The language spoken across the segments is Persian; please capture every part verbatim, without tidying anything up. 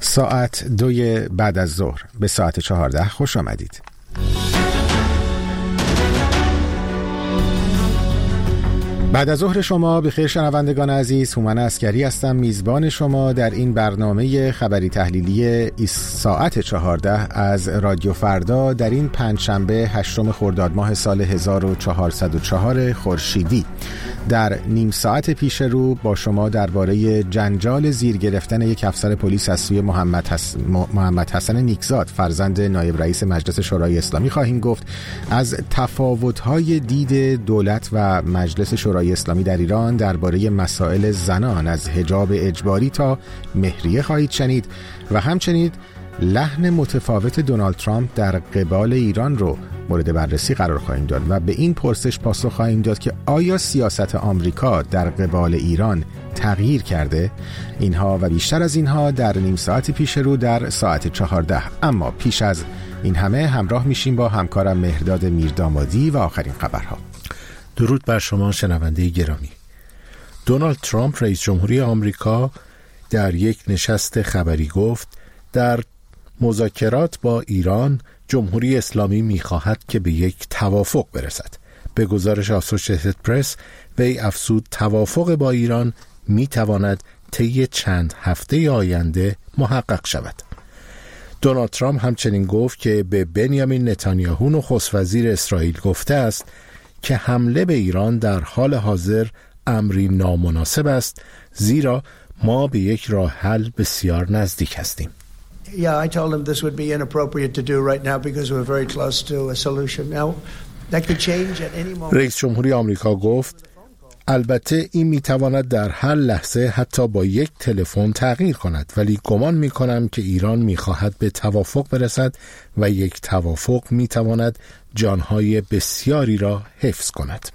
ساعت دوی بعد از ظهر به ساعت چهارده خوش آمدید. بعد از ظهر شما بخیر شنوندگان عزیز، هومن عسکری هستم، میزبان شما در این برنامه خبری تحلیلی ساعت چهارده از رادیو فردا در این پنجشنبه هشتم خرداد ماه سال هزار و چهارصد و چهار خورشیدی. در نیم ساعت پیش رو با شما درباره جنجال زیر گرفتن یک افسر پلیس از سوی محمد, حس... محمد حسن نیکزاد فرزند نایب رئیس مجلس شورای اسلامی خواهیم گفت. از تفاوت‌های دید دولت و مجلس شورای اسلامی در ایران درباره مسائل زنان از حجاب اجباری تا مهریه خواهید شنید و همچنین لحن متفاوت دونالد ترامپ در قبال ایران رو مورد بررسی قرار خواهیم داد و به این پرسش پاسخ خواهیم داد که آیا سیاست آمریکا در قبال ایران تغییر کرده؟ اینها و بیشتر از اینها در نیم ساعت پیش رو در ساعت چهارده. اما پیش از این همه همراه میشیم با همکارم مهرداد میردامادی و آخرین خبرها. درود بر شما شنونده گرامی. دونالد ترامپ رئیس جمهوری آمریکا در یک نشست خبری گفت در مذاکرات با ایران جمهوری اسلامی می‌خواهد که به یک توافق برسد. به گزارش آسوشییتد پرس وی افزود توافق با ایران می‌تواند طی چند هفته آینده محقق شود. دونالد ترامپ همچنین گفت که به بنیامین نتانیاهو نخست وزیر اسرائیل گفته است که حمله به ایران در حال حاضر امری نامناسب است، زیرا ما به یک راه حل بسیار نزدیک هستیم. Yeah, I told him this would be inappropriate to do right now because we're very close to a solution. Now, that could change at any moment. رئیس جمهوری آمریکا گفت البته این میتواند در هر لحظه حتی با یک تلفن تغییر کند، ولی گمان میکنم که ایران میخواهد به توافق برسد و یک توافق میتواند جانهای بسیاری را حفظ کند.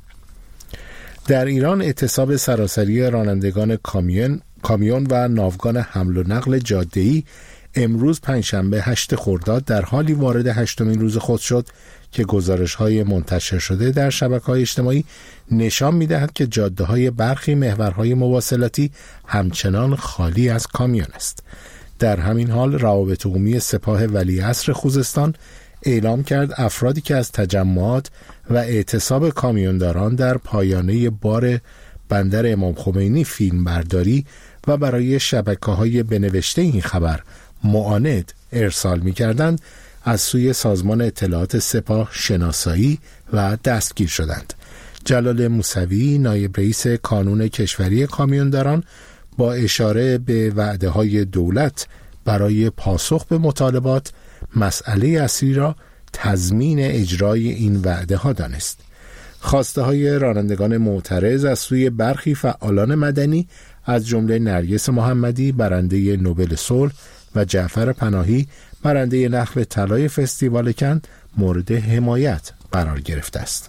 در ایران اعتصاب سراسری رانندگان کامیون کامیون و ناوگان حمل و نقل جاده‌ای امروز پنجشنبه هشت خرداد در حالی وارد هشتمین روز خود شد که گزارش‌های منتشر شده در شبکه‌های اجتماعی نشان می‌دهد که جاده‌های برخی محورهای مواصلاتی همچنان خالی از کامیون است. در همین حال روابط عمومی سپاه ولیعصر خوزستان اعلام کرد افرادی که از تجمعات و اعتصاب کامیونداران در پایانه بار بندر امام خمینی فیلم برداری و برای شبکه‌های بنوشته این خبر معاند ارسال می‌کردند از سوی سازمان اطلاعات سپاه شناسایی و دستگیر شدند. جلال موسوی نایب رئیس کانون کشوری کامیونداران با اشاره به وعده‌های دولت برای پاسخ به مطالبات مسئله اصلی را تضمین اجرای این وعده‌ها دانست. خواسته های رانندگان معترض از سوی برخی فعالان مدنی از جمله نرگس محمدی برنده نوبل صلح و جعفر پناهی برنده نخل طلای فستیوال کن مورد حمایت قرار گرفته است.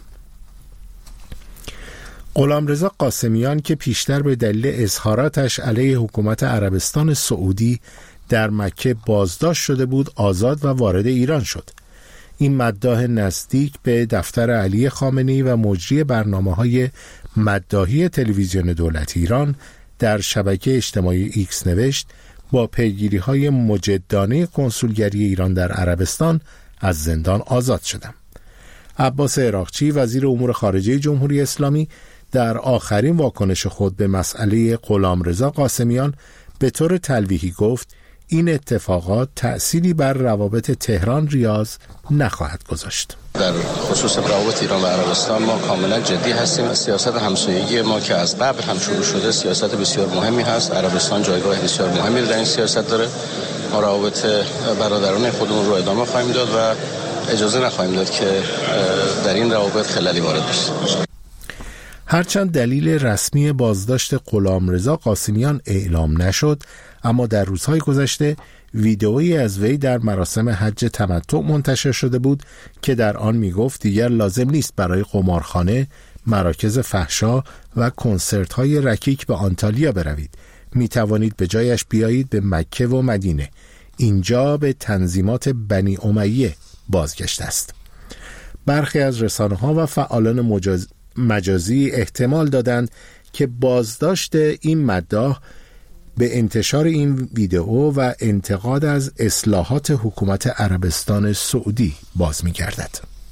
غلامرضا قاسمیان که پیشتر به دلیل اظهاراتش علیه حکومت عربستان سعودی در مکه بازداشت شده بود آزاد و وارد ایران شد. این مداح نزدیک به دفتر علی خامنه‌ای و مجری برنامه‌های مداحی تلویزیون دولت ایران در شبکه اجتماعی ایکس نوشت با پیگیری‌های مجدانه کنسولگری ایران در عربستان از زندان آزاد شدم. عباس عراقچی وزیر امور خارجه جمهوری اسلامی در آخرین واکنش خود به مسئله غلامرضا قاسمیان به طور تلویحی گفت این اتفاقات تأثیری بر روابط تهران ریاض نخواهد گذاشت. در خصوص روابط ایران و عربستان ما کاملا جدی هستیم. سیاست همسایگی ما که از قبل هم شروع شده سیاست بسیار مهمی هست. عربستان جایگاه بسیار مهمی در این سیاست داره. ما روابط برادران خودمون رو ادامه خواهیم داد و اجازه نخواهیم داد که در این روابط خللی وارد بشه. هرچند دلیل رسمی بازداشت غلامرضا قاسمیان اعلام نشد، اما در روزهای گذشته ویدئویی از وی در مراسم حج تمتع منتشر شده بود که در آن می گفت دیگر لازم نیست برای قمارخانه، مراکز فحشا و کنسرت‌های رکیک به آنتالیا بروید. می توانید به جایش بیایید به مکه و مدینه. اینجا به تنظیمات بنی امیه بازگشت است. برخی از رسانه‌ها و فعالان مجاز... مجازی احتمال دادند که بازداشت این مداح به انتشار این ویدئو و انتقاد از اصلاحات حکومت عربستان سعودی باز می‌گردد.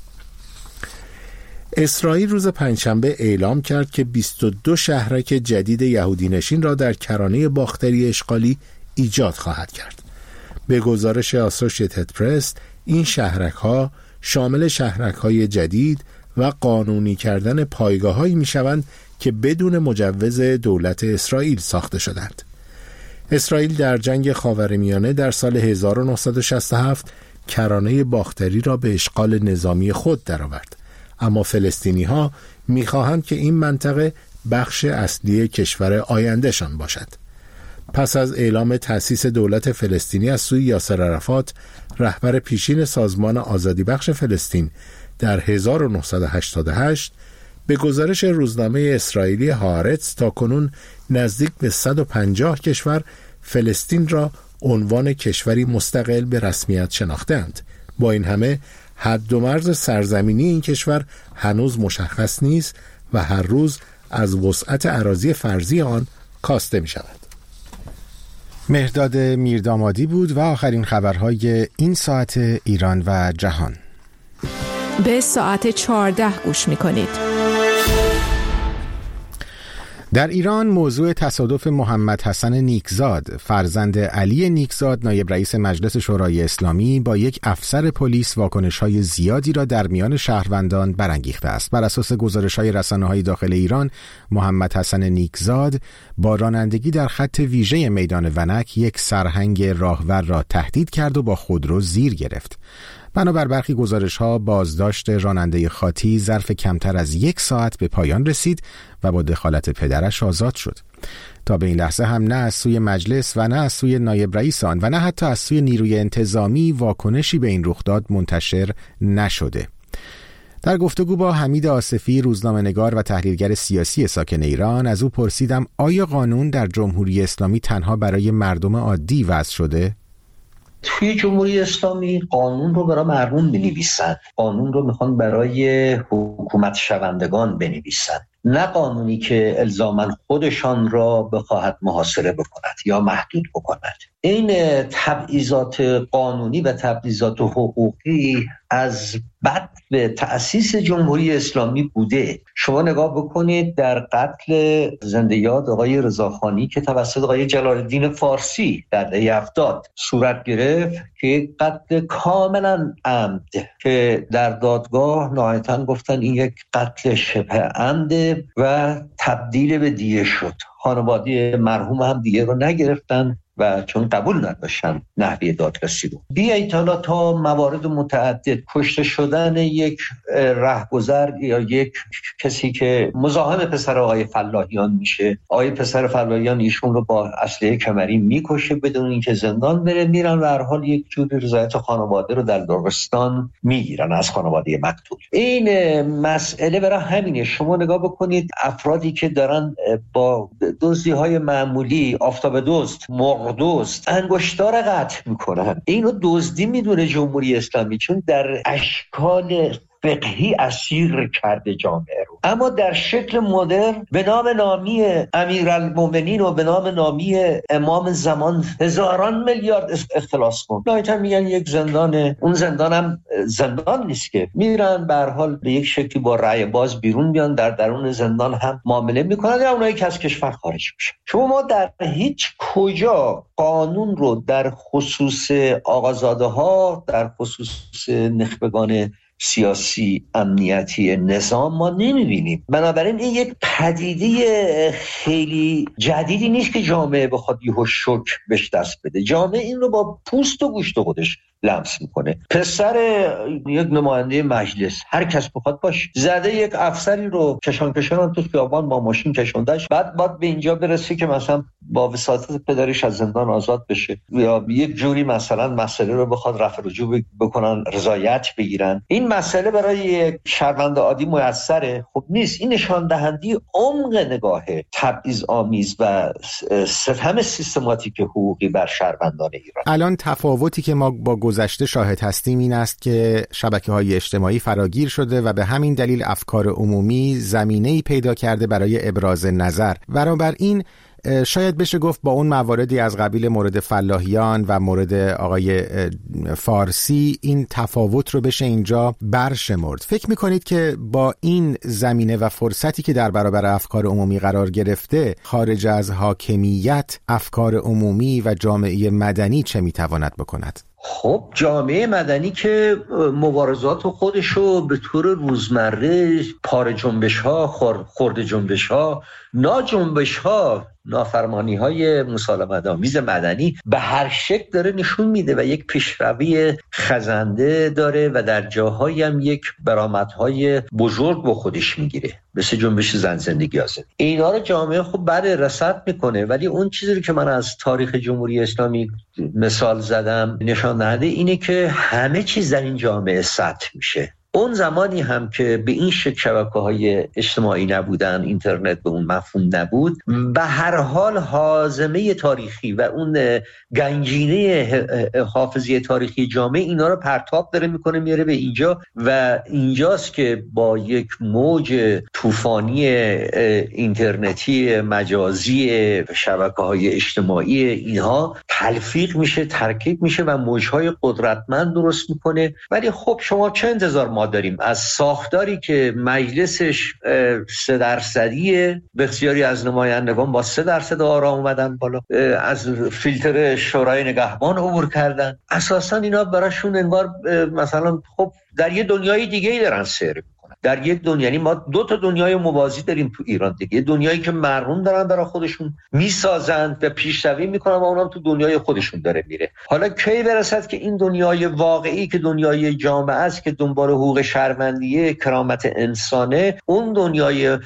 اسرائیل روز پنجشنبه اعلام کرد که بیست و دو شهرک جدید یهودی نشین را در کرانه باختری اشغالی ایجاد خواهد کرد. به گزارش آسوشیتد پرس، این شهرک‌ها شامل شهرک‌های جدید و قانونی کردن پایگاه‌هایی می‌شوند که بدون مجوز دولت اسرائیل ساخته شدند. اسرائیل در جنگ خاورمیانه در سال هزار و نهصد و شصت و هفت کرانه باختری را به اشغال نظامی خود درآورد، اما فلسطینی‌ها می‌خواهند که این منطقه بخش اصلی کشور آیندهشان باشد. پس از اعلام تأسیس دولت فلسطینی از سوی یاسر عرفات، رهبر پیشین سازمان آزادی بخش فلسطین در هزار و نهصد و هشتاد و هشت، به گزارش روزنامه اسرائیلی هآرتز تاکنون نزدیک به صد و پنجاه کشور فلسطین را عنوان کشوری مستقل به رسمیت شناختند. با این همه حد و مرز سرزمینی این کشور هنوز مشخص نیست و هر روز از وسعت اراضی فرضی آن کاسته می شود. مهرداد میردامادی بود و آخرین خبرهای این ساعت ایران و جهان. به ساعت چهارده گوش می کنید. در ایران موضوع تصادف محمد حسن نیکزاد فرزند علی نیکزاد نایب رئیس مجلس شورای اسلامی با یک افسر پلیس واکنش‌های زیادی را در میان شهروندان برانگیخته است. بر اساس گزارش‌های رسانه‌های داخل ایران، محمد حسن نیکزاد با رانندگی در خط ویژه میدان ونک یک سرهنگ راهور را تهدید کرد و با خودرو زیر گرفت. بنابر برخی گزارش‌ها بازداشت راننده خاطی ظرف کمتر از یک ساعت به پایان رسید و با دخالت پدرش آزاد شد. تا به این لحظه هم نه از سوی مجلس و نه از سوی نایب رئیس آن و نه حتی از سوی نیروی انتظامی واکنشی به این رخداد منتشر نشده. در گفتگو با حمید آصفی، روزنامه‌نگار و تحلیلگر سیاسی ساکن ایران، از او پرسیدم آیا قانون در جمهوری اسلامی تنها برای مردم عادی وضع شده؟ توی جمهوری اسلامی قانون رو برای مردم بنویسن، قانون رو میخوان برای حکومت شوندگان بنویسن، نه قانونی که الزاماً خودشان را بخواهد محاصره بکند یا محدود بکند. این تبعیضات قانونی و تبعیضات حقوقی از بعد به تأسیس جمهوری اسلامی بوده. شما نگاه بکنید در قتل زنده یاد آقای رضاخانی که توسط آقای جلال الدین فارسی در دهه هفتاد صورت گرفت که یک قتل کاملا عمد که در دادگاه نهایتاً گفتن این یک قتل شبه عمده و تبدیل به دیه شد. خانواده مرحوم هم دیگه رو نگرفتن و چون قبول نداشتن نحوه دادرسی رو. بیایید حالا تا موارد متعدد کشته شدن یک رهگذر یا یک کسی که مزاحم پسر آقای فلاحیان میشه، آقای پسر فلاحیان ایشون رو با اسلحه کمری میکشه بدون اینکه زندان بره، میرن و هر حال یک جوری رضایت خانواده رو در داغستان میگیرن از خانواده مقتول. این مسئله برای همینه. شما نگاه بکنید افرادی که دارن با دزدی‌های معمولی، آفتاب دزد، دزد انگشتار قطع میکنن، اینو دزدی میدونه جمهوری اسلامی، چون در اشکال فقهی اسیر کرده جامعه رو، اما در شکل مدرن به نام نامی امیرالمومنین و به نام نامی امام زمان هزاران میلیارد اختلاس کن. نهایتا میگن یک زندان، اون زندان هم زندان نیست که، میرن به هر حال به یک شکلی با رأی باز بیرون بیان، در درون زندان هم معامله میکنن یا اونایی که از کشور خارج میشن. شما ما در هیچ کجا قانون رو در خصوص آقازاده ها، در خصوص نخبگان سیاسی امنیتی نظام ما نمیبینیم. بنابراین این یک پدیده خیلی جدیدی نیست که جامعه بخواد یهو شوک بهش دست بده. جامعه این رو با پوست و گوشت خودش لمس میکنه. پسر یک نماینده مجلس هر کس بخواد باشه، زده یک افسری رو کشان کشان تو خیابان با ماشین کشوندش، بعد بعد به اینجا برسه که مثلا با وساطت پدرش از زندان آزاد بشه یا یک جوری مثلا مسئله رو بخواد رفع رجوع بکنن، رضایت بگیرن. این مسئله برای یک شهروند عادی میسره؟ خب نیست. این نشان دهنده عمق نگاه تبعیض آمیز و ستم سیستماتیک حقوقی بر شهروندان ایران. الان تفاوتی که ما با گذشته شاهد هستیم این است که شبکه‌های اجتماعی فراگیر شده و به همین دلیل افکار عمومی زمینه‌ای پیدا کرده برای ابراز نظر. بنابراین شاید بشه گفت با اون مواردی از قبیل مورد فلاحیان و مورد آقای فارسی این تفاوت رو بشه اینجا برشمرد. فکر میکنید که با این زمینه و فرصتی که در برابر افکار عمومی قرار گرفته، خارج از حاکمیت افکار عمومی و جامعه مدنی چه میتواند بکند؟ خب جامعه مدنی که مبارزات خودشو به طور روزمره پاره جنبش ها، خرد جنبش ها، نا جنبش ها، نافرمانی های مسالمت آمیز مدنی به هر شکل داره نشون میده و یک پیشروی خزنده داره و در جاهایی هم یک برآمدهای بزرگ با خودش میگیره، مثل جنبش زن زندگی آزادی. اینا رو جامعه خب بله رصد میکنه، ولی اون چیزی رو که من از تاریخ جمهوری اسلامی مثال زدم نشان دهنده اینه که همه چیز در این جامعه سطح میشه. اون زمانی هم که به این شکل شبکه‌های اجتماعی نبودن، اینترنت به اون مفهوم نبود، به هر حال حازمه تاریخی و اون گنجینه حافظه تاریخی جامعه اینا رو پرتاب داره میکنه میاره به اینجا و اینجاست که با یک موج طوفانی اینترنتی مجازی شبکه‌های اجتماعی اینها تلفیق میشه، ترکیب میشه و موج‌های قدرتمند درست میکنه. ولی خب شما چه انتظار ما داریم از ساختاری که مجلسش سه درصدیه، بسیاری از نمایندگان با سه درصد آرا اومدن بالا، از فیلتر شورای نگهبان عبور کردن، اساسا اینا براشون انگار مثلا خب در یه دنیای دیگه‌ای دارن سیر میکنن، در یک دنیا. یعنی ما دو تا دنیای موازی داریم تو ایران دیگه، دنیایی که مردم دارن برای خودشون میسازن و پیشروی میکنن و اونم تو دنیای خودشون داره میره. حالا کی برسد که این دنیای واقعی که دنیای جامعه است که دنبال حقوق شهروندیه، کرامت انسانه، اون دنیای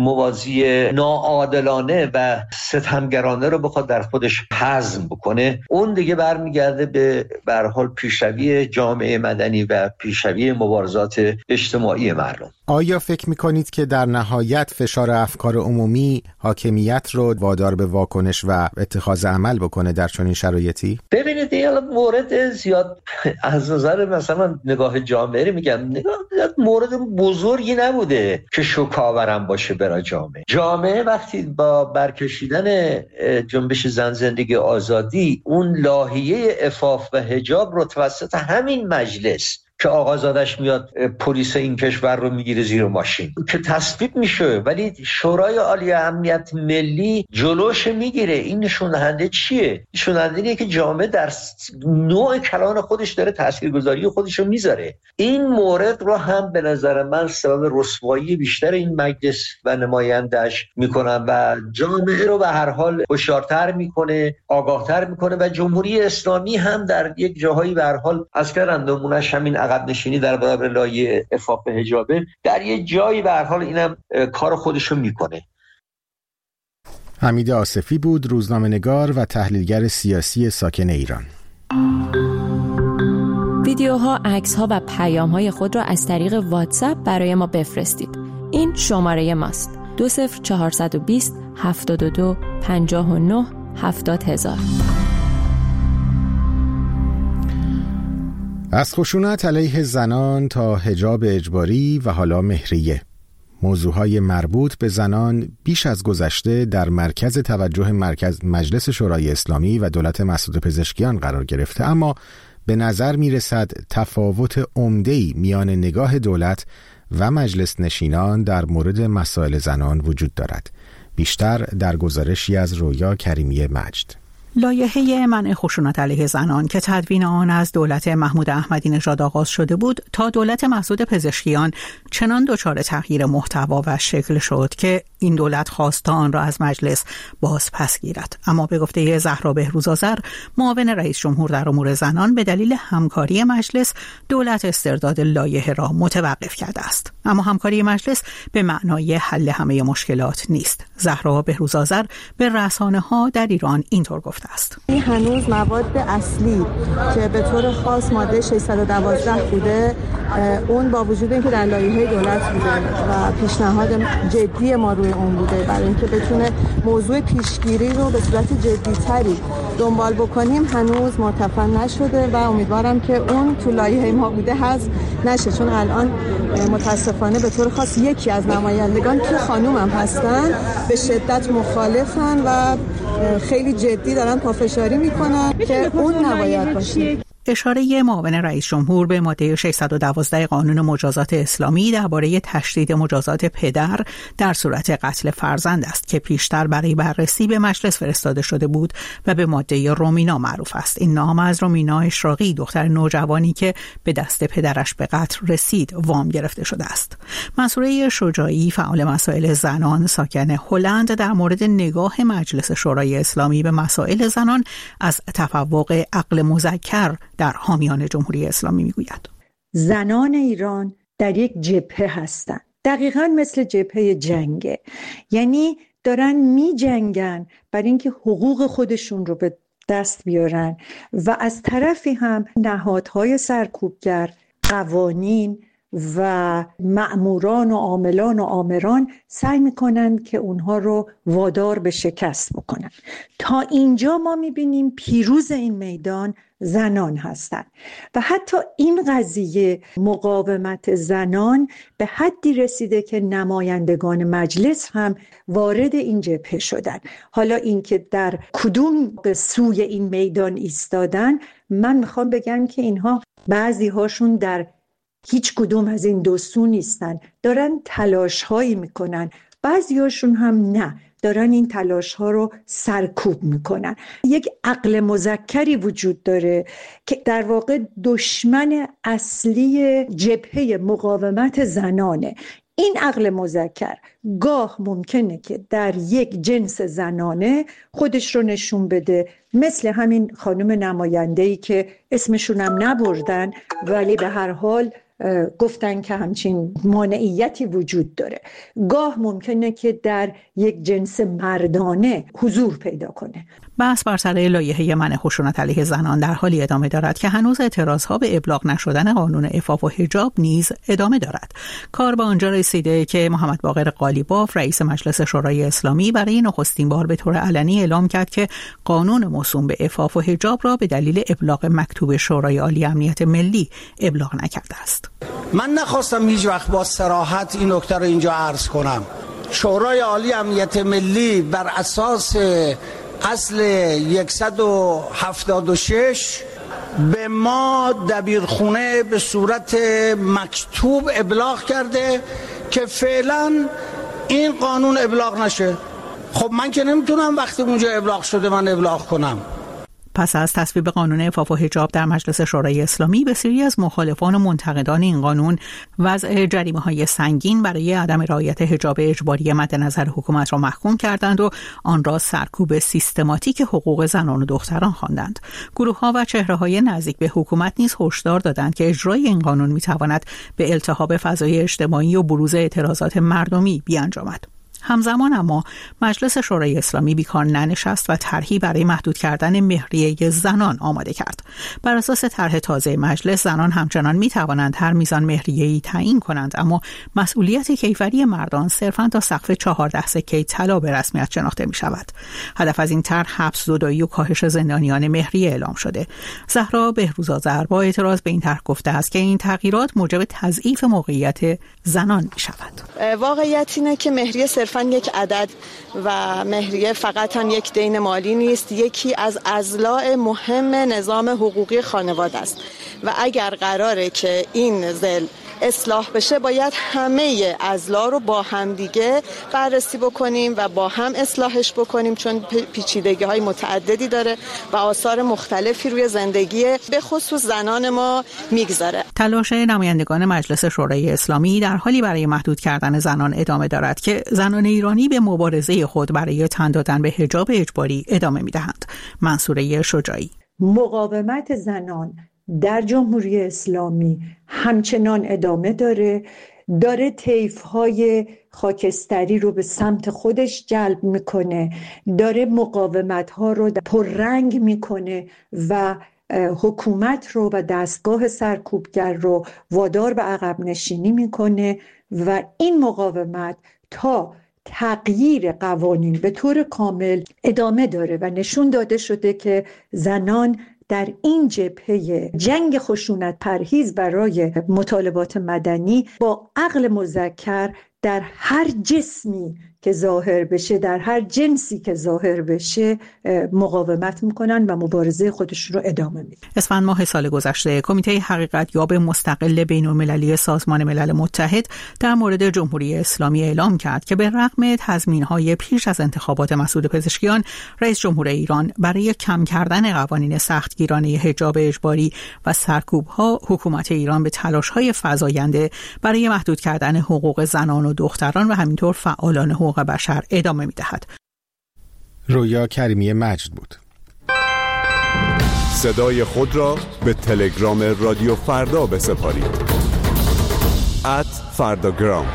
موازی ناعادلانه و ستمگرانه رو بخواد در خودش هضم بکنه، اون دیگه برمیگرده به به هر حال پیشروی جامعه مدنی و پیشروی مبارزات اجتماعی مردم. آیا فکر میکنید که در نهایت فشار افکار عمومی حاکمیت رو وادار به واکنش و اتخاذ عمل بکنه در چنین شرایطی؟ ببینید این مورد زیاد از نظر مثلا نگاه جامعه رو میگم، نگاه مورد بزرگی نبوده که شوکاورم باشه برای جامعه. جامعه وقتی با برکشیدن جنبش زن زندگی آزادی اون لاهیه عفاف و حجاب رو توسط همین مجلس که آقازادش میاد پلیس این کشور رو میگیره زیر ماشین که تصویب میشه، ولی شورای عالی امنیت ملی جلوش میگیره، این نشون دهنده چیه؟ نشون دهنده اینه که جامعه در نوع کلان خودش داره تاثیرگذاری خودش رو میذاره. این مورد رو هم به نظر من سبب رسوایی بیشتر این مجلس و نمایندش میکنن و جامعه رو به هر حال هوشیارتر میکنه، آگاهتر میکنه و جمهوری اسلامی هم در یک جاهایی به هر حال از کردن نمونهش همین عقب نشینی در برابر لایه عفاف حجابه، در یه جایی به هر حال اینم کار خودشو میکنه. حمید آصفی بود، روزنامه‌نگار و تحلیلگر سیاسی ساکن ایران. ویدیوها، عکس‌ها و پیام‌های خود را از طریق واتساپ برای ما بفرستید. این شماره ماست: دو صفر چهارصد و بیست هفتاد و دو پنجاه و نه هفتاد هزار. از خشونت علیه زنان تا حجاب اجباری و حالا مهریه، موضوعهای مربوط به زنان بیش از گذشته در مرکز توجه مرکز مجلس شورای اسلامی و دولت مسعود پزشکیان قرار گرفته، اما به نظر می رسد تفاوت عمده‌ای میان نگاه دولت و مجلس نشینان در مورد مسائل زنان وجود دارد. بیشتر در گزارشی از رویا کریمی مجد. لایحه منع خشونت علیه زنان که تدوین آن از دولت محمود احمدی نژاد آغاز شده بود تا دولت مسعود پزشکیان چنان دچار تغییر محتوا و شکل شد که این دولت خواست آن را از مجلس باز پس گیرد. اما به گفته زهرا بهروزآذر، معاون رئیس جمهور در امور زنان، به دلیل همکاری مجلس دولت استرداد لایحه را متوقف کرده است. اما همکاری مجلس به معنای حل همه مشکلات نیست. زهرا بهروزآذر به رسانه‌ها در ایران اینطور گفت است. این هنوز مواد اصلی که به طور خاص ماده ششصد و دوازده بوده، اون با وجود اینکه در لایحه دولت بوده و پیشنهاد جدی ما روی اون بوده برای اینکه بتونه موضوع پیشگیری رو به صورت جدی‌تری دنبال بکنیم، هنوز مرتفع نشده و امیدوارم که اون تو لایحه ما بوده حذف نشه، چون الان متاسفانه به طور خاص یکی از نمایندگان که خانوم هم هستن به شدت مخالفن و خیلی جدی دارن پافشاری میکنن که اون نباید باشه. اشاره معاون رئیس جمهور به ماده ششصد و دوازده قانون مجازات اسلامی درباره تشدید مجازات پدر در صورت قتل فرزند است که پیشتر برای بررسی به مجلس فرستاده شده بود و به ماده رومینا معروف است. این نام از رومینا اشراقی، دختر نوجوانی که به دست پدرش به قتل رسید، وام گرفته شده است. منصوره شجاعی، فعال مسائل زنان ساکن هلند، در مورد نگاه مجلس شورای اسلامی به مسائل زنان از تفوق عقل مذکر در حامیان جمهوری اسلامی میگوید. زنان ایران در یک جبهه هستند، دقیقاً مثل جبهه جنگه، یعنی دارن می جنگن برای اینکه حقوق خودشون رو به دست بیارن و از طرفی هم نهادهای سرکوبگر، قوانین و مأموران و عاملان و آمران سعی میکنن که اونها رو وادار به شکست بکنن. تا اینجا ما میبینیم پیروز این میدان زنان هستند و حتی این قضیه مقاومت زنان به حدی رسیده که نمایندگان مجلس هم وارد این جبهه شدن. حالا اینکه در کدوم به سوی این میدان ایستادن، من میخوام بگم که اینها بعضی هاشون در هیچ کدوم از این دو سو نیستن، دارن تلاش هایی میکنن، بعضی هاشون هم نه، دارن این تلاش ها رو سرکوب میکنن. یک عقل مذکری وجود داره که در واقع دشمن اصلی جبهه مقاومت زنانه. این عقل مذکر گاه ممکنه که در یک جنس زنانه خودش رو نشون بده، مثل همین خانم نماینده‌ای که اسمشون هم نبردن ولی به هر حال گفتن که همچین مانعیتی وجود داره. گاه ممکنه که در یک جنس مردانه حضور پیدا کنه. بحث بر سر لایحه منع خشونت علیه زنان در حالی ادامه دارد که هنوز اعتراضها به ابلاغ نشدن قانون عفاف و حجاب نیز ادامه دارد. کار به آنجا رسیده که محمد باقر قالیباف، رئیس مجلس شورای اسلامی، برای نخستین بار به طور علنی اعلام کرد که قانون موسوم به عفاف و حجاب را به دلیل ابلاغ مکتوب شورای عالی امنیت ملی ابلاغ نکرده است. من نخواستم هیچ وقت با صراحت این نکته رو اینجا عرض کنم. شورای عالی امنیت ملی بر اساس اصل صد و هفتاد و شش به ما دبیرخونه به صورت مکتوب ابلاغ کرده که فعلا این قانون ابلاغ نشه. خب من که نمیتونم وقتی اونجا ابلاغ شده من ابلاغ کنم. پس از تصویب قانون عفاف و حجاب در مجلس شورای اسلامی، بسیاری از مخالفان و منتقدان این قانون وضع جریمه‌های سنگین برای عدم رعایت حجاب اجباری مد نظر حکومت را محکوم کردند و آن را سرکوب سیستماتیک حقوق زنان و دختران خواندند. گروه‌ها و چهره‌های نزدیک به حکومت نیز هشدار دادند که اجرای این قانون می‌تواند به التهاب فضای اجتماعی و بروز اعتراضات مردمی بیانجامد. همزمان اما مجلس شورای اسلامی بیکار ننشست و طرحی برای محدود کردن مهریه زنان آماده کرد. بر اساس طرح تازه مجلس، زنان همچنان می توانند هر میزان مهریه‌ای تعیین کنند، اما مسئولیت کیفری مردان صرفاً تا سقف چهارده سکه طلا به رسمیت شناخته می شود. هدف از این طرح حبس زدایی و کاهش زندانیان مهریه اعلام شده. زهرا بهروزآذر با اعتراض به این طرح گفته است که این تغییرات موجب تضعیف موقعیت زنان می شود. واقعیت اینه که مهریه صرفاً یک عدد و مهریه فقط هم یک دین مالی نیست، یکی از اضلاع مهم نظام حقوقی خانواده است و اگر قراره که این ضلع اصلاح بشه باید همه اضلاع رو با هم دیگه بررسی بکنیم و با هم اصلاحش بکنیم، چون پیچیدگی های متعددی داره و آثار مختلفی روی زندگی به خصوص زنان ما میگذاره. تلاش نمایندگان مجلس شورای اسلامی در حالی برای محدود کردن زنان ادامه دارد که زنان ایرانی به مبارزه خود برای تن دادن به حجاب اجباری ادامه میدهند. منصوره شجاعی: مقاومت زنان در جمهوری اسلامی همچنان ادامه داره، داره طیف‌های خاکستری رو به سمت خودش جلب میکنه، داره مقاومت‌ها رو پررنگ میکنه و حکومت رو و دستگاه سرکوبگر رو وادار به عقب نشینی میکنه و این مقاومت تا تغییر قوانین به طور کامل ادامه داره و نشون داده شده که زنان در این جبهه جنگ خشونت پرهیز برای مطالبات مدنی با عقل مذکر در هر جسمی که ظاهر بشه، در هر جنسی که ظاهر بشه مقاومت میکنن و مبارزه خودشون رو ادامه میدن. اسفند ماه سال گذشته کمیته حقیقت یاب مستقل بین‌المللی سازمان ملل متحد در مورد جمهوری اسلامی اعلام کرد که به رغم تضمین‌های پیش از انتخابات مسعود پزشکیان، رئیس جمهور ایران برای کم کردن قوانین سختگیرانه حجاب اجباری و سرکوب‌ها، حکومت ایران به تلاش‌های فزاینده برای محدود کردن حقوق زنان و دختران و همینطور فعالان حقوق بشر ادامه می‌دهد. رویا کریمی مجد بود. صدای خود را به تلگرام رادیو فردا بسپارید. ات فرداگرام.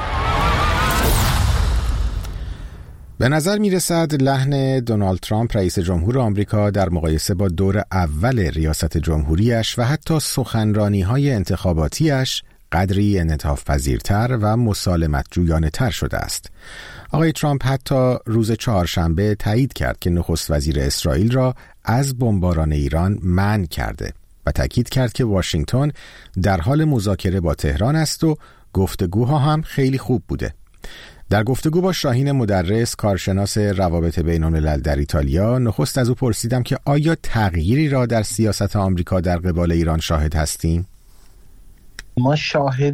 به نظر می رسد لحن دونالد ترامپ رئیس جمهور آمریکا در مقایسه با دور اول ریاست جمهوریش و حتی سخنرانی‌های انتخاباتیش قدری انعطاف پذیرتر و مسالمت جویانه تر شده است. آقای ترامپ حتی روز چهارشنبه تایید کرد که نخست وزیر اسرائیل را از بمباران ایران منع کرده و تاکید کرد که واشنگتن در حال مذاکره با تهران است و گفتگوها هم خیلی خوب بوده. در گفتگو با شاهین مدرس، کارشناس روابط بین‌الملل در ایتالیا، نخست از او پرسیدم که آیا تغییری را در سیاست آمریکا در قبال ایران شاهد هستیم؟ ما شاهد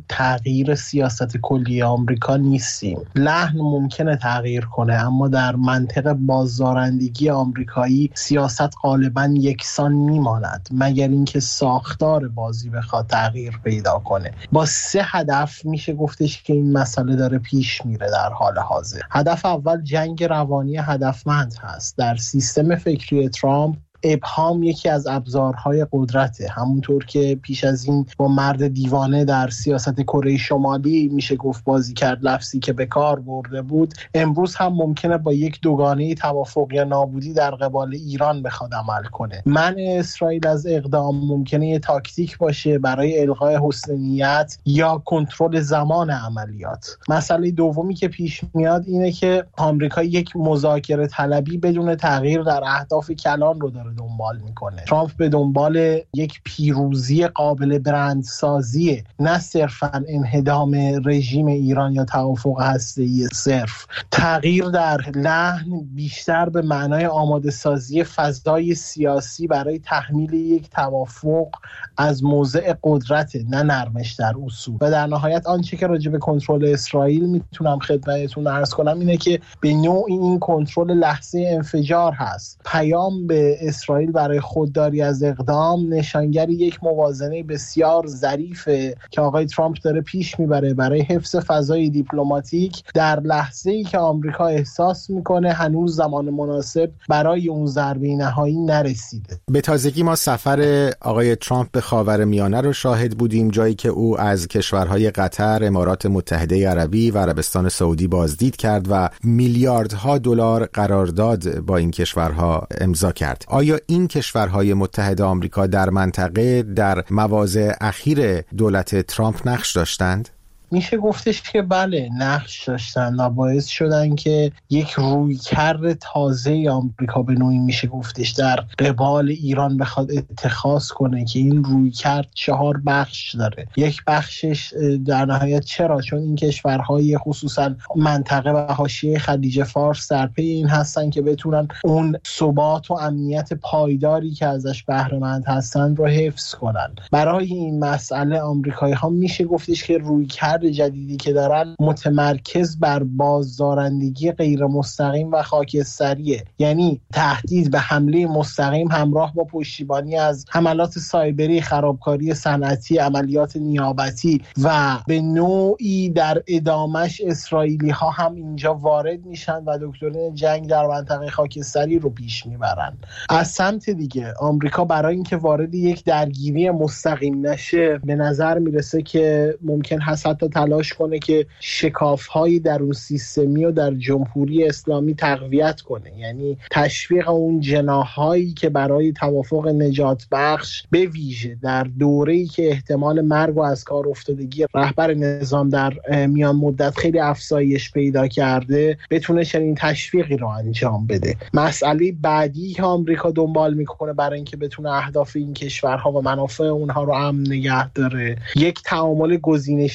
تغییر سیاست کلی آمریکا نیستیم. لحن ممکنه تغییر کنه، اما در منطق بازدارندگی آمریکایی سیاست غالباً یکسان میماند، مگر اینکه ساختار بازی بخواد تغییر پیدا کنه. با سه هدف میشه گفتش که این مسئله داره پیش میره در حال حاضر. هدف اول جنگ روانی هدفمند هست. در سیستم فکری ترامپ ابهام یکی از ابزارهای قدرته، همونطور که پیش از این با مرد دیوانه در سیاست کره شمالی میشه گفت بازی کرد، لفظی که به کار برده بود. امروز هم ممکنه با یک دوگانه توافق یا نابودی در قبال ایران بخواد عمل کنه. منع اسرائیل از اقدام ممکنه یه تاکتیک باشه برای الغای حسن نیت یا کنترل زمان عملیات. مسئله دومی که پیش میاد اینه که آمریکا یک مذاکره طلبی بدون تغییر در اهداف کلان رو داره دنبال میکنه. ترامپ به دنبال یک پیروزی قابل برندسازی، نه صرفاً انهدام رژیم ایران یا توافق هسته‌ای صرف. تغییر در لحن بیشتر به معنای آماده سازی فضای سیاسی برای تحمیل یک توافق از موضع قدرت، نه نرمش در اصول. و در نهایت آنچه که راجع به کنترل اسرائیل میتونم خدمتتون عرض کنم اینه که به نوعی این کنترل لحظه انفجار هست. پیام به اسرائیل برای خودداری از اقدام نشانگر یک موازنه بسیار ظریفه که آقای ترامپ داره پیش میبره برای حفظ فضای دیپلماتیک در لحظه‌ای که آمریکا احساس میکنه هنوز زمان مناسب برای اون ضربه نهایی نرسیده. به تازگی ما سفر آقای ترامپ به خاورمیانه رو شاهد بودیم، جایی که او از کشورهای قطر، امارات متحده عربی و عربستان سعودی بازدید کرد و میلیاردها دلار قرارداد با این کشورها امضا کرد. آیا این کشورهای متحد آمریکا در منطقه در مواضع اخیر دولت ترامپ نقش داشتند؟ میشه گفتش که بله، نقش داشتن و باعث شدن که یک رویکرد تازه آمریکا به نوعی میشه گفتش در قبال ایران بخواد اتخاذ کنه که این رویکرد چهار بخش داره. یک بخشش در نهایت چرا؟ چون این کشورهای خصوصا منطقه و حاشیه خلیج فارس در پی این هستن که بتونن اون ثبات و امنیت پایداری که ازش بهره مند هستن رو حفظ کنن. برای این مسئله آمریکایی ها میشه گفتش که رویکرد جدیدی که دارن متمرکز بر بازدارندگی غیر مستقیم و خاکستریه، یعنی تهدید به حمله مستقیم همراه با پشتیبانی از حملات سایبری، خرابکاری صنعتی، عملیات نیابتی و به نوعی در ادامش اسرائیلی ها هم اینجا وارد میشن و دکترین جنگ در منطقه خاکستری رو پیش میبرن. از سمت دیگه آمریکا برای اینکه وارد یک درگیری مستقیم نشه به نظر میرسه که ممکن هست حتی تلاش کنه که شکاف‌های در اون سیستمی و در جمهوری اسلامی تقویت کنه، یعنی تشویق اون جناح‌هایی که برای توافق نجات بخش به ویژه در دوره‌ای که احتمال مرگ و از کار افتادگی رهبر نظام در میان مدت خیلی افزایش پیدا کرده بتونه چنین تشویقی رو انجام بده. مسئله بعدی که آمریکا دنبال میکنه برای اینکه بتونه اهداف این کشورها و منافع اونها رو امن نگه داره، یک تعامل گزینشی با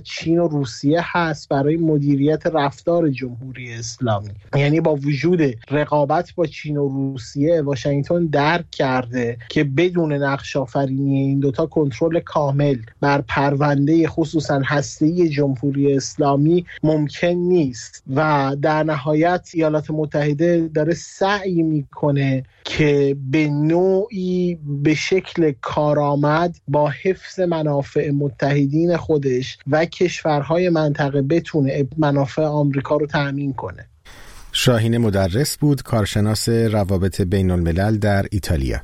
چین و روسیه هست برای مدیریت رفتار جمهوری اسلامی. یعنی با وجود رقابت با چین و روسیه، واشنگتن درک کرده که بدون نقش آفرینی این دوتا کنترل کامل بر پرونده خصوصا هسته‌ای جمهوری اسلامی ممکن نیست و در نهایت ایالات متحده داره سعی میکنه که به نوعی به شکل کارآمد با حفظ منافع متحدین خودش و کشورهای منطقه بتونه منافع آمریکا رو تأمین کنه. شاهین مدرس بود، کارشناس روابط بین الملل در ایتالیا.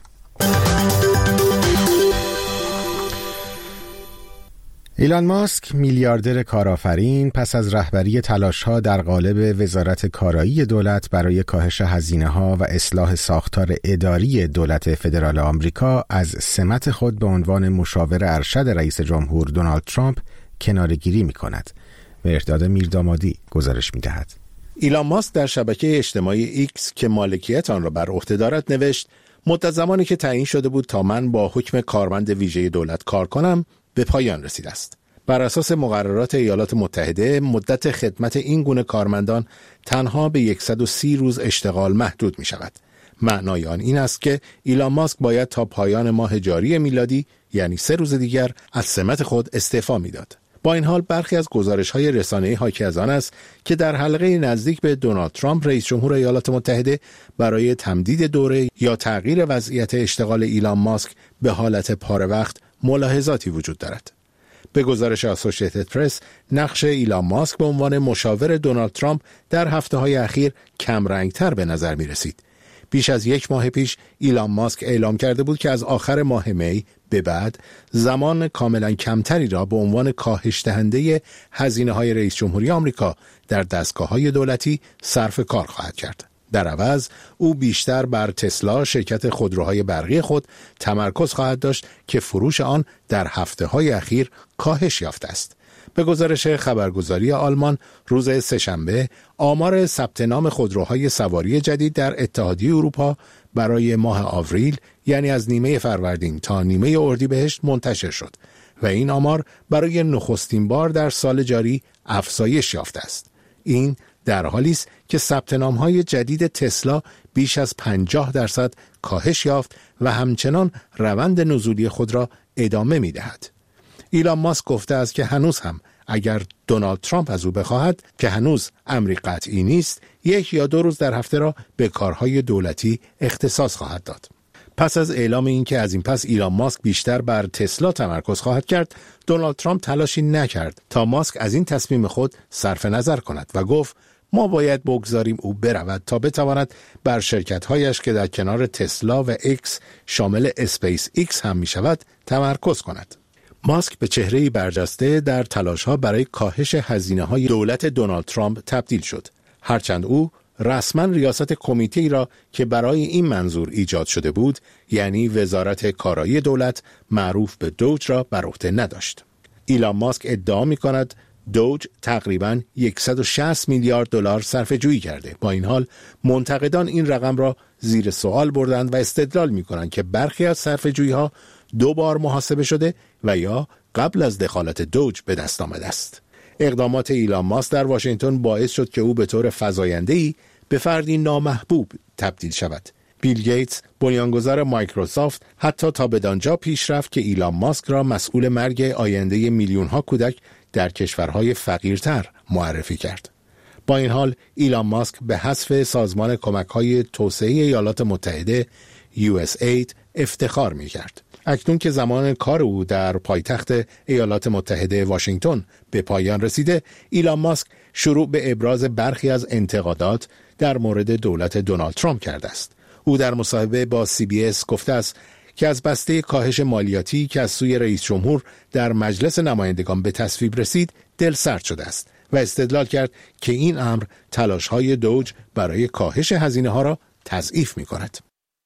ایلان ماسک، میلیاردر کارآفرین، پس از رهبری تلاش‌ها در قالب وزارت کارایی دولت برای کاهش هزینه‌ها و اصلاح ساختار اداری دولت فدرال آمریکا، از سمت خود به عنوان مشاور ارشد رئیس جمهور دونالد ترامپ کناره‌گیری می‌کند. مهرداد میردامادی گزارش می‌دهد. ایلان ماسک در شبکه اجتماعی ایکس که مالکیت آن را بر عهده دارد نوشت: مدت زمانی که تعیین شده بود تا من با حکم کارمند ویژه دولت کار کنم به پایان رسیده است. بر اساس مقررات ایالات متحده مدت خدمت این گونه کارمندان تنها به صد و سی روز اشتغال محدود می شود. معنای آن این است که ایلان ماسک باید تا پایان ماه جاری میلادی، یعنی سه روز دیگر، از سمت خود استعفا می داد. با این حال برخی از گزارش‌های رسانه‌ای حاکی از آن است که در حلقه نزدیک به دونالد ترامپ رئیس جمهور ایالات متحده برای تمدید دوره یا تغییر وضعیت اشتغال ایلان ماسک به حالت پاره وقت ملاحظاتی وجود دارد. به گزارش اسوسییتد پرس، نقش ایلان ماسک به عنوان مشاور دونالد ترامپ در هفته‌های اخیر کم رنگتر به نظر می رسید. بیش از یک ماه پیش ایلان ماسک اعلام کرده بود که از آخر ماه می به بعد زمان کاملا کمتری را به عنوان کاهش دهنده هزینه‌های رئیس جمهوری آمریکا در دستگاه‌های دولتی صرف کار خواهد کرد. در عوض او بیشتر بر تسلا، شرکت خودروهای برقی خود، تمرکز خواهد داشت که فروش آن در هفته‌های اخیر کاهش یافته است. به گزارش خبرگزاری آلمان روز سه‌شنبه، آمار ثبت نام خودروهای سواری جدید در اتحادیه اروپا برای ماه آوریل، یعنی از نیمه فروردین تا نیمه اردیبهشت منتشر شد و این آمار برای نخستین بار در سال جاری افزایش یافته است. این در حالی است که ثبت نام‌های جدید تسلا بیش از پنجاه درصد کاهش یافت و همچنان روند نزولی خود را ادامه می‌دهد. ایلان ماسک گفته است که هنوز هم اگر دونالد ترامپ از او بخواهد، که هنوز امری قطعی نیست، یک یا دو روز در هفته را به کارهای دولتی اختصاص خواهد داد. پس از اعلام این که از این پس ایلان ماسک بیشتر بر تسلا تمرکز خواهد کرد، دونالد ترامپ تلاشی نکرد تا ماسک از این تصمیم خود صرف نظر کند و گفت ما باید بگذاریم او برود تا بتواند بر شرکت‌هایش که در کنار تسلا و ایکس شامل اسپیس ایکس هم می شود تمرکز کند. ماسک به چهره‌ای برجسته در تلاش‌ها برای کاهش هزینه‌های دولت دونالد ترامپ تبدیل شد، هرچند او رسما ریاست کمیته‌ای را که برای این منظور ایجاد شده بود، یعنی وزارت کارایی دولت معروف به دوج، را بر عهده نداشت. ایلان ماسک ادعا می‌کند دوج تقریباً صد و شصت میلیارد دلار صرفه‌جویی کرده. با این حال منتقدان این رقم را زیر سوال بردند و استدلال می‌کنند که برخی از صرفه‌جویی‌ها دو بار محاسبه شده و یا قبل از دخالت دوج به دست آمده است. اقدامات ایلان ماسک در واشنگتن باعث شد که او به طور فزاینده‌ای به فردی نامحبوب تبدیل شود. بیل گیتس، بنیانگذار مایکروسافت، حتی تا بدانجا پیش رفت که ایلان ماسک را مسئول مرگ آینده میلیون‌ها کودک در کشورهای فقیرتر معرفی کرد. با این حال ایلان ماسک به حذف سازمان کمک‌های توسعه ایالات متحده یو اس اید افتخار می‌کرد. اکنون که زمان کار او در پایتخت ایالات متحده واشنگتن به پایان رسیده، ایلان ماسک شروع به ابراز برخی از انتقادات در مورد دولت دونالد ترامپ کرده است. او در مصاحبه با سی بی اس گفته است که از بسته کاهش مالیاتی که از سوی رئیس جمهور در مجلس نمایندگان به تصویب رسید دلسرد شده است و استدلال کرد که این امر تلاش‌های دوج برای کاهش هزینه‌ها را تضعیف می‌کند.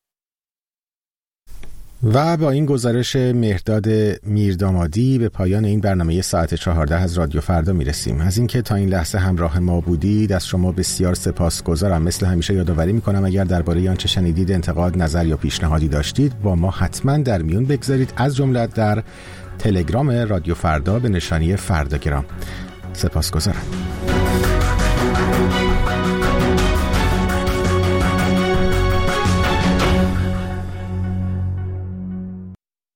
و با این گزارش مهرداد میردامادی به پایان این برنامه ساعت چهارده از رادیو فردا میرسیم. از اینکه تا این لحظه همراه ما بودید از شما بسیار سپاسگزارم. مثل همیشه یادآوری میکنم اگر درباره آنچه شنیدید انتقاد، نظر یا پیشنهادی داشتید با ما حتما در میون بگذارید، از جمله در تلگرام رادیو فردا به نشانی فرداگرام. سپاسگزارم.